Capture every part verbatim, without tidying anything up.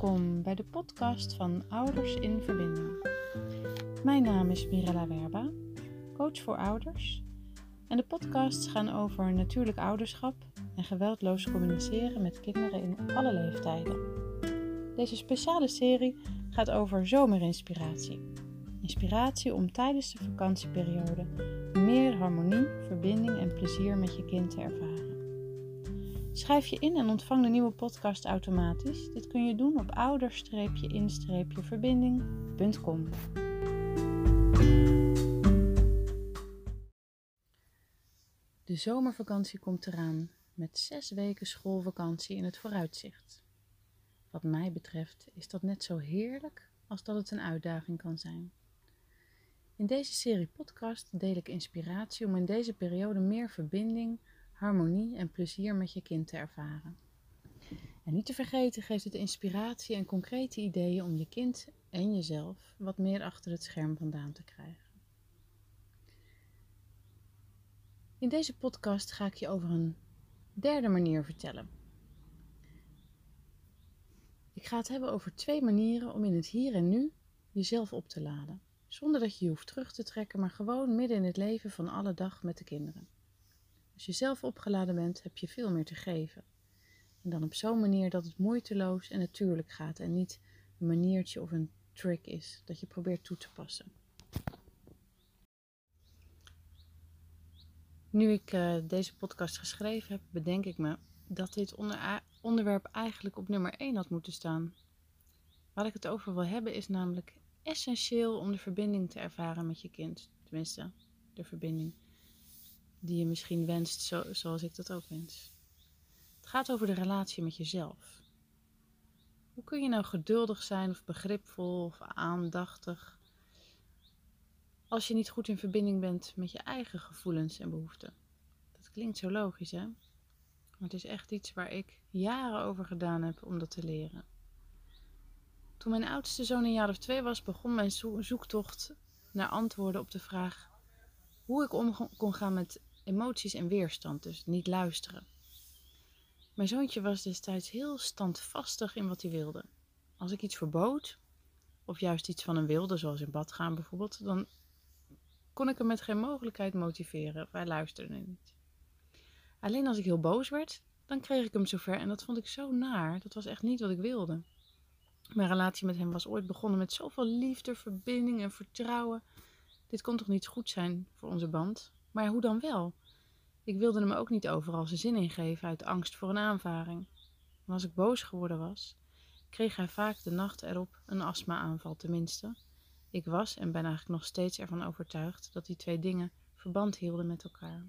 Welkom bij de podcast van Ouders in Verbinding. Mijn naam is Mirella Werba, coach voor ouders. En de podcasts gaan over natuurlijk ouderschap en geweldloos communiceren met kinderen in alle leeftijden. Deze speciale serie gaat over zomerinspiratie. Inspiratie om tijdens de vakantieperiode meer harmonie, verbinding en plezier met je kind te ervaren. Schrijf je in en ontvang de nieuwe podcast automatisch. Dit kun je doen op ouder-in-verbinding punt com. De zomervakantie komt eraan met zes weken schoolvakantie in het vooruitzicht. Wat mij betreft is dat net zo heerlijk als dat het een uitdaging kan zijn. In deze serie podcast deel ik inspiratie om in deze periode meer verbinding, harmonie en plezier met je kind te ervaren. En niet te vergeten geeft het inspiratie en concrete ideeën om je kind en jezelf wat meer achter het scherm vandaan te krijgen. In deze podcast ga ik je over een derde manier vertellen. Ik ga het hebben over twee manieren om in het hier en nu jezelf op te laden. Zonder dat je je hoeft terug te trekken, maar gewoon midden in het leven van alle dag met de kinderen. Als je zelf opgeladen bent, heb je veel meer te geven. En dan op zo'n manier dat het moeiteloos en natuurlijk gaat en niet een maniertje of een trick is dat je probeert toe te passen. Nu ik uh, deze podcast geschreven heb, bedenk ik me dat dit onder, onderwerp eigenlijk op nummer één had moeten staan. Waar ik het over wil hebben is namelijk essentieel om de verbinding te ervaren met je kind. Tenminste, de verbinding die je misschien wenst, zo, zoals ik dat ook wens. Het gaat over de relatie met jezelf. Hoe kun je nou geduldig zijn of begripvol of aandachtig als je niet goed in verbinding bent met je eigen gevoelens en behoeften? Dat klinkt zo logisch, hè? Maar het is echt iets waar ik jaren over gedaan heb om dat te leren. Toen mijn oudste zoon een jaar of twee was, begon mijn zo- zoektocht naar antwoorden op de vraag hoe ik om kon gaan met emoties en weerstand, dus niet luisteren. Mijn zoontje was destijds heel standvastig in wat hij wilde. Als ik iets verbood, of juist iets van hem wilde, zoals in bad gaan bijvoorbeeld, dan kon ik hem met geen mogelijkheid motiveren. Hij luisterde niet. Alleen als ik heel boos werd, dan kreeg ik hem zover en dat vond ik zo naar. Dat was echt niet wat ik wilde. Mijn relatie met hem was ooit begonnen met zoveel liefde, verbinding en vertrouwen. Dit kon toch niet goed zijn voor onze band? Maar hoe dan wel? Ik wilde hem ook niet overal zijn zin in geven uit angst voor een aanvaring. En als ik boos geworden was, kreeg hij vaak de nacht erop een astma-aanval tenminste. Ik was en ben eigenlijk nog steeds ervan overtuigd dat die twee dingen verband hielden met elkaar.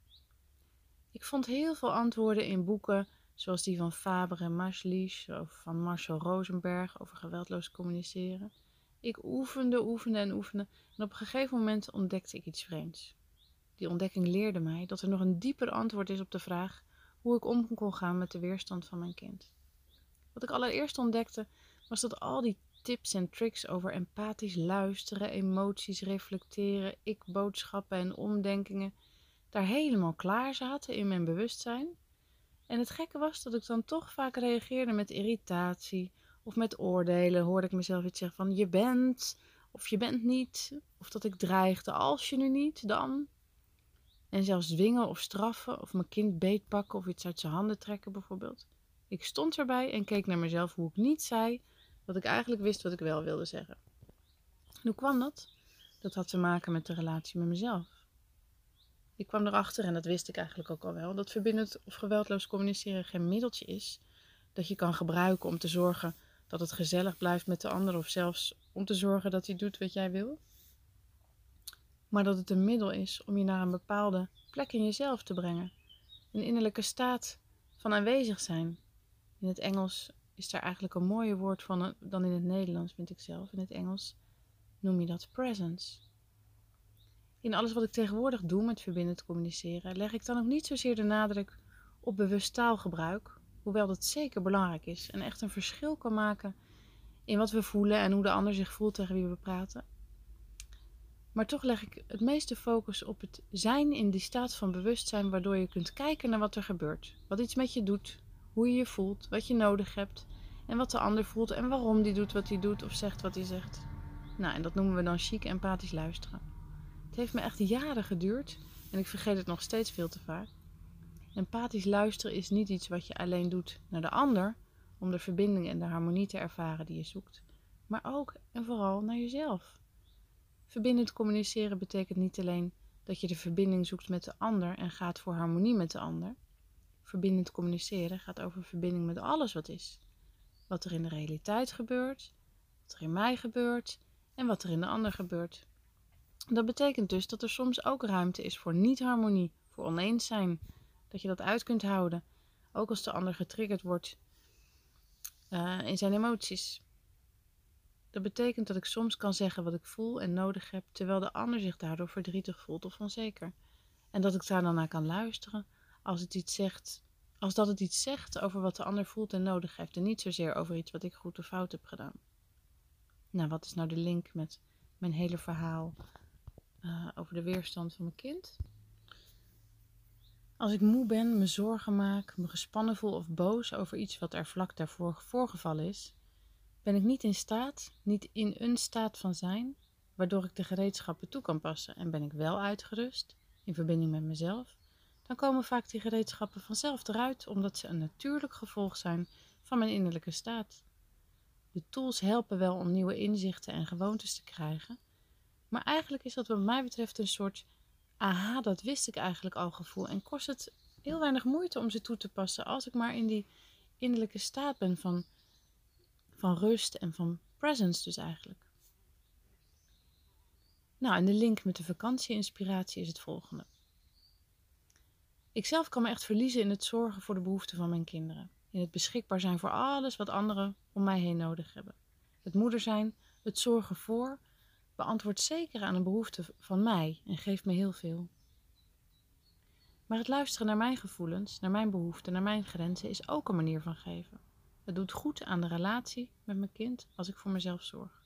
Ik vond heel veel antwoorden in boeken zoals die van Faber en Maslach of van Marshall Rosenberg over geweldloos communiceren. Ik oefende, oefende en oefende en op een gegeven moment ontdekte ik iets vreemds. Die ontdekking leerde mij dat er nog een dieper antwoord is op de vraag hoe ik om kon gaan met de weerstand van mijn kind. Wat ik allereerst ontdekte was dat al die tips en tricks over empathisch luisteren, emoties reflecteren, ik-boodschappen en omdenkingen daar helemaal klaar zaten in mijn bewustzijn. En het gekke was dat ik dan toch vaak reageerde met irritatie of met oordelen. Hoorde ik mezelf iets zeggen van je bent of je bent niet. Of dat ik dreigde als je nu niet, dan. En zelfs dwingen of straffen of mijn kind beetpakken of iets uit zijn handen trekken bijvoorbeeld. Ik stond erbij en keek naar mezelf hoe ik niet zei wat ik eigenlijk wist wat ik wel wilde zeggen. En hoe kwam dat? Dat had te maken met de relatie met mezelf. Ik kwam erachter, en dat wist ik eigenlijk ook al wel, dat verbindend of geweldloos communiceren geen middeltje is dat je kan gebruiken om te zorgen dat het gezellig blijft met de ander of zelfs om te zorgen dat hij doet wat jij wil. Maar dat het een middel is om je naar een bepaalde plek in jezelf te brengen. Een innerlijke staat van aanwezig zijn. In het Engels is daar eigenlijk een mooier woord van dan in het Nederlands, vind ik zelf. In het Engels noem je dat presence. In alles wat ik tegenwoordig doe met verbindend communiceren, leg ik dan ook niet zozeer de nadruk op bewust taalgebruik, hoewel dat zeker belangrijk is en echt een verschil kan maken in wat we voelen en hoe de ander zich voelt tegen wie we praten. Maar toch leg ik het meeste focus op het zijn in die staat van bewustzijn, waardoor je kunt kijken naar wat er gebeurt, wat iets met je doet, hoe je je voelt, wat je nodig hebt En wat de ander voelt en waarom die doet wat hij doet of zegt wat hij zegt. Nou, en dat noemen we dan chic empathisch luisteren. Het heeft me echt jaren geduurd en ik vergeet het nog steeds veel te vaak. Empathisch luisteren is niet iets wat je alleen doet naar de ander om de verbinding en de harmonie te ervaren die je zoekt, maar ook en vooral naar jezelf. Verbindend communiceren betekent niet alleen dat je de verbinding zoekt met de ander en gaat voor harmonie met de ander. Verbindend communiceren gaat over verbinding met alles wat is. Wat er in de realiteit gebeurt, wat er in mij gebeurt en wat er in de ander gebeurt. Dat betekent dus dat er soms ook ruimte is voor niet-harmonie, voor oneens zijn. Dat je dat uit kunt houden, ook als de ander getriggerd wordt uh, in zijn emoties. Dat betekent dat ik soms kan zeggen wat ik voel en nodig heb, terwijl de ander zich daardoor verdrietig voelt of onzeker. En dat ik daar dan naar kan luisteren als, het iets zegt, als dat het iets zegt over wat de ander voelt en nodig heeft en niet zozeer over iets wat ik goed of fout heb gedaan. Nou, wat is nou de link met mijn hele verhaal uh, over de weerstand van mijn kind? Als ik moe ben, me zorgen maak, me gespannen voel of boos over iets wat er vlak daarvoor voorgevallen is, ben ik niet in staat, niet in een staat van zijn, waardoor ik de gereedschappen toe kan passen en ben ik wel uitgerust, in verbinding met mezelf, dan komen vaak die gereedschappen vanzelf eruit, omdat ze een natuurlijk gevolg zijn van mijn innerlijke staat. De tools helpen wel om nieuwe inzichten en gewoontes te krijgen, maar eigenlijk is dat wat mij betreft een soort aha, dat wist ik eigenlijk al gevoel en kost het heel weinig moeite om ze toe te passen als ik maar in die innerlijke staat ben van, van rust en van presence dus eigenlijk. Nou, en de link met de vakantie-inspiratie is het volgende. Ik zelf kan me echt verliezen in het zorgen voor de behoeften van mijn kinderen. In het beschikbaar zijn voor alles wat anderen om mij heen nodig hebben. Het moeder zijn, het zorgen voor, beantwoordt zeker aan een behoefte van mij en geeft me heel veel. Maar het luisteren naar mijn gevoelens, naar mijn behoeften, naar mijn grenzen is ook een manier van geven. Het doet goed aan de relatie met mijn kind als ik voor mezelf zorg.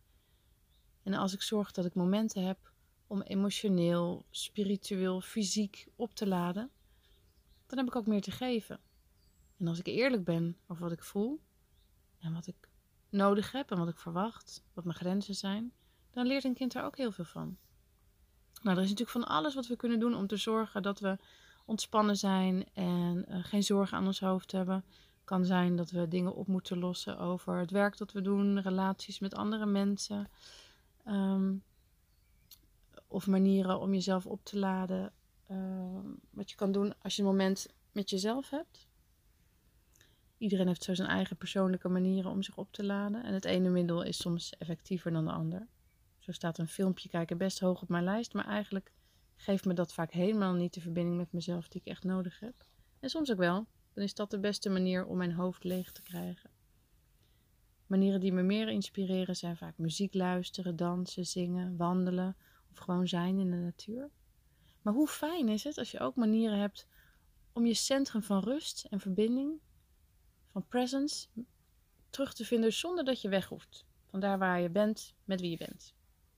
En als ik zorg dat ik momenten heb om emotioneel, spiritueel, fysiek op te laden, dan heb ik ook meer te geven. En als ik eerlijk ben over wat ik voel en wat ik nodig heb en wat ik verwacht, wat mijn grenzen zijn, dan leert een kind daar ook heel veel van. Nou, er is natuurlijk van alles wat we kunnen doen om te zorgen dat we ontspannen zijn en uh, geen zorgen aan ons hoofd hebben. Het kan zijn dat we dingen op moeten lossen over het werk dat we doen, relaties met andere mensen. Um, of manieren om jezelf op te laden. Uh, wat je kan doen als je een moment met jezelf hebt. Iedereen heeft zo zijn eigen persoonlijke manieren om zich op te laden. En het ene middel is soms effectiever dan de ander. Zo staat een filmpje kijken best hoog op mijn lijst, maar eigenlijk geeft me dat vaak helemaal niet de verbinding met mezelf die ik echt nodig heb. En soms ook wel, dan is dat de beste manier om mijn hoofd leeg te krijgen. Manieren die me meer inspireren zijn vaak muziek luisteren, dansen, zingen, wandelen of gewoon zijn in de natuur. Maar hoe fijn is het als je ook manieren hebt om je centrum van rust en verbinding, van presence, terug te vinden zonder dat je weg hoeft. Van daar waar je bent, met wie je bent.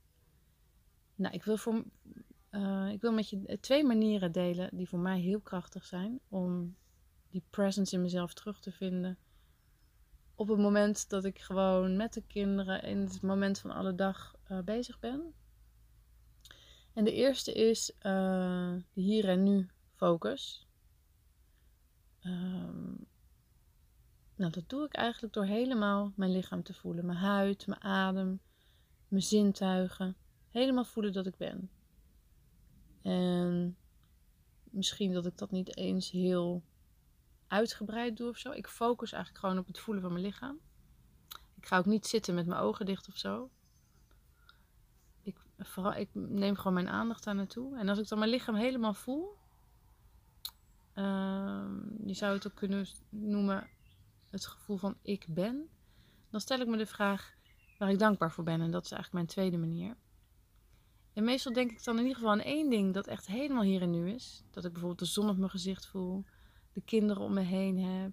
Nou, ik wil, voor, uh, ik wil met je twee manieren delen die voor mij heel krachtig zijn om die presence in mezelf terug te vinden. Op het moment dat ik gewoon met de kinderen in het moment van alle dag uh, bezig ben. En de eerste is uh, de hier en nu focus. Um, nou, dat doe ik eigenlijk door helemaal mijn lichaam te voelen. Mijn huid, mijn adem, mijn zintuigen. Helemaal voelen dat ik ben. En misschien dat ik dat niet eens heel uitgebreid doe of zo. Ik focus eigenlijk gewoon op het voelen van mijn lichaam. Ik ga ook niet zitten met mijn ogen dicht of zo. Ik, vooral, ik neem gewoon mijn aandacht daar naartoe. En als ik dan mijn lichaam helemaal voel. Uh, je zou het ook kunnen noemen het gevoel van ik ben. Dan stel ik me de vraag waar ik dankbaar voor ben. En dat is eigenlijk mijn tweede manier. En meestal denk ik dan in ieder geval aan één ding dat echt helemaal hier en nu is. Dat ik bijvoorbeeld de zon op mijn gezicht voel. De kinderen om me heen heb.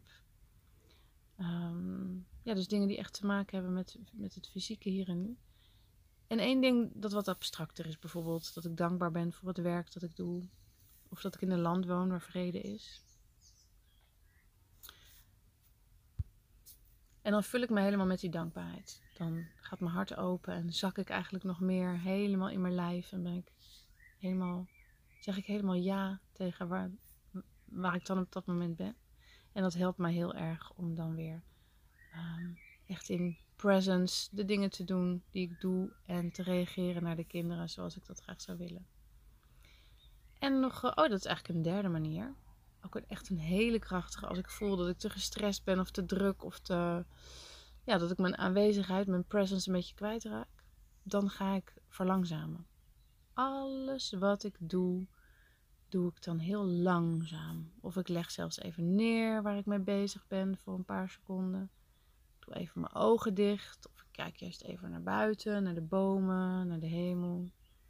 Um, ja, dus dingen die echt te maken hebben met, met het fysieke hier en nu. En één ding dat wat abstracter is. Bijvoorbeeld dat ik dankbaar ben voor het werk dat ik doe. Of dat ik in een land woon waar vrede is. En dan vul ik me helemaal met die dankbaarheid. Dan gaat mijn hart open en zak ik eigenlijk nog meer helemaal in mijn lijf. En ben ik helemaal, zeg ik helemaal ja tegen waar, waar ik dan op dat moment ben. En dat helpt mij heel erg om dan weer um, echt in presence de dingen te doen die ik doe. En te reageren naar de kinderen zoals ik dat graag zou willen. En nog, oh dat is eigenlijk een derde manier. Ook een, echt een hele krachtige. Als ik voel dat ik te gestrest ben of te druk of te... Ja, dat ik mijn aanwezigheid, mijn presence een beetje kwijtraak. Dan ga ik verlangzamen. Alles wat ik doe, doe ik dan heel langzaam. Of ik leg zelfs even neer waar ik mee bezig ben voor een paar seconden. Ik doe even mijn ogen dicht. Of ik kijk juist even naar buiten, naar de bomen, naar de hemel.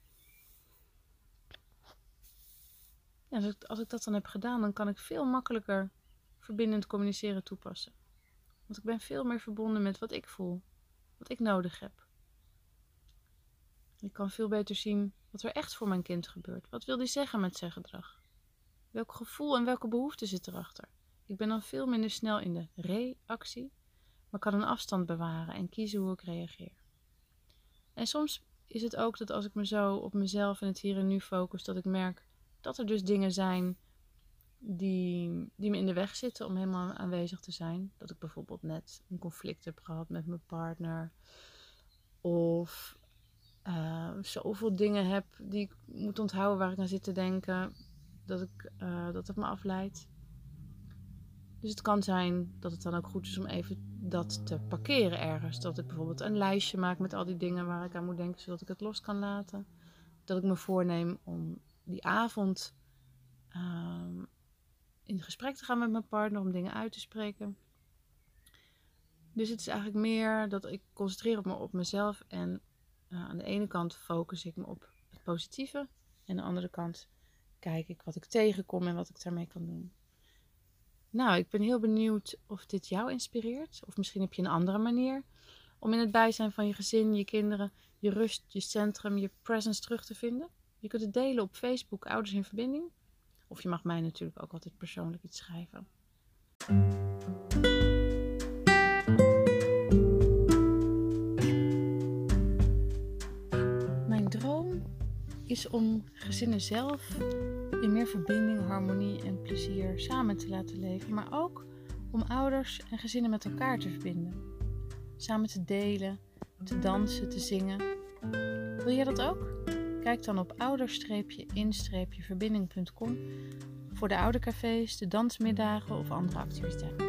Ja, als, ik, als ik dat dan heb gedaan, dan kan ik veel makkelijker verbindend communiceren toepassen. Want ik ben veel meer verbonden met wat ik voel, wat ik nodig heb. Ik kan veel beter zien wat er echt voor mijn kind gebeurt. Wat wil die zeggen met zijn gedrag? Welk gevoel en welke behoefte zit erachter? Ik ben dan veel minder snel in de reactie, maar kan een afstand bewaren en kiezen hoe ik reageer. En soms is het ook dat als ik me zo op mezelf en het hier en nu focus, dat ik merk dat er dus dingen zijn die, die me in de weg zitten om helemaal aanwezig te zijn. Dat ik bijvoorbeeld net een conflict heb gehad met mijn partner. Of uh, zoveel dingen heb die ik moet onthouden waar ik aan zit te denken. Dat, ik, uh, dat het me afleidt. Dus het kan zijn dat het dan ook goed is om even dat te parkeren ergens. Dat ik bijvoorbeeld een lijstje maak met al die dingen waar ik aan moet denken, zodat ik het los kan laten. Dat ik me voorneem om die avond uh, in gesprek te gaan met mijn partner, om dingen uit te spreken. Dus het is eigenlijk meer dat ik concentreer me op mezelf. En uh, aan de ene kant focus ik me op het positieve. En aan de andere kant kijk ik wat ik tegenkom en wat ik daarmee kan doen. Nou, ik ben heel benieuwd of dit jou inspireert. Of misschien heb je een andere manier om in het bijzijn van je gezin, je kinderen, je rust, je centrum, je presence terug te vinden. Je kunt het delen op Facebook, Ouders in Verbinding. Of je mag mij natuurlijk ook altijd persoonlijk iets schrijven. Mijn droom is om gezinnen zelf in meer verbinding, harmonie en plezier samen te laten leven. Maar ook om ouders en gezinnen met elkaar te verbinden. Samen te delen, te dansen, te zingen. Wil jij dat ook? Kijk dan op ouders-in-verbinding punt com voor de oudercafés, de dansmiddagen of andere activiteiten.